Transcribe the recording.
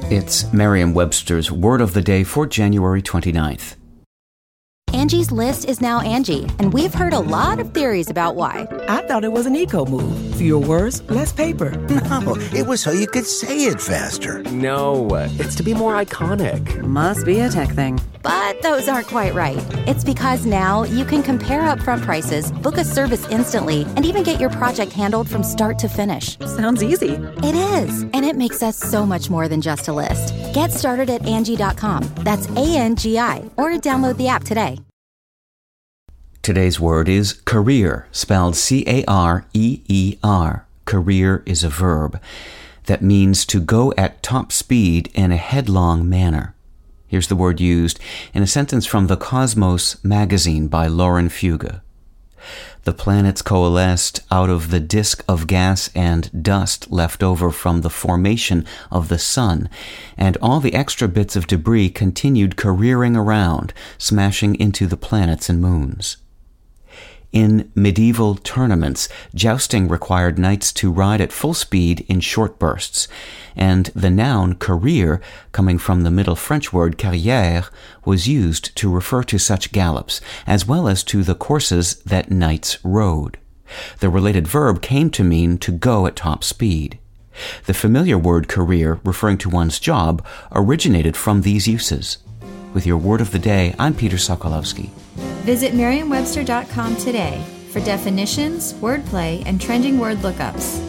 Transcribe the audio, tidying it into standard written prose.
It's Merriam-Webster's Word of the Day for January 29th. Angie's List is now Angie, and we've heard a lot of theories about why. I thought it was an eco move. Fewer words, less paper. No, it was so you could say it faster. No, it's to be more iconic. Must be a tech thing. But those aren't quite right. It's because now you can compare upfront prices, book a service instantly, and even get your project handled from start to finish. Sounds easy. It is, and it makes us so much more than just a list. Get started at Angie.com. That's ANGI, or download the app today. Today's word is career, spelled C-A-R-E-E-R. Career is a verb that means to go at top speed in a headlong manner. Here's the word used in a sentence from The Cosmos magazine by Lauren Fuga. The planets coalesced out of the disk of gas and dust left over from the formation of the sun, and all the extra bits of debris continued careering around, smashing into the planets and moons. In medieval tournaments, jousting required knights to ride at full speed in short bursts, and the noun career, coming from the Middle French word carrière, was used to refer to such gallops, as well as to the courses that knights rode. The related verb came to mean to go at top speed. The familiar word career, referring to one's job, originated from these uses. With your Word of the Day, I'm Peter Sokolowski. Visit Merriam-Webster.com today for definitions, wordplay, and trending word lookups.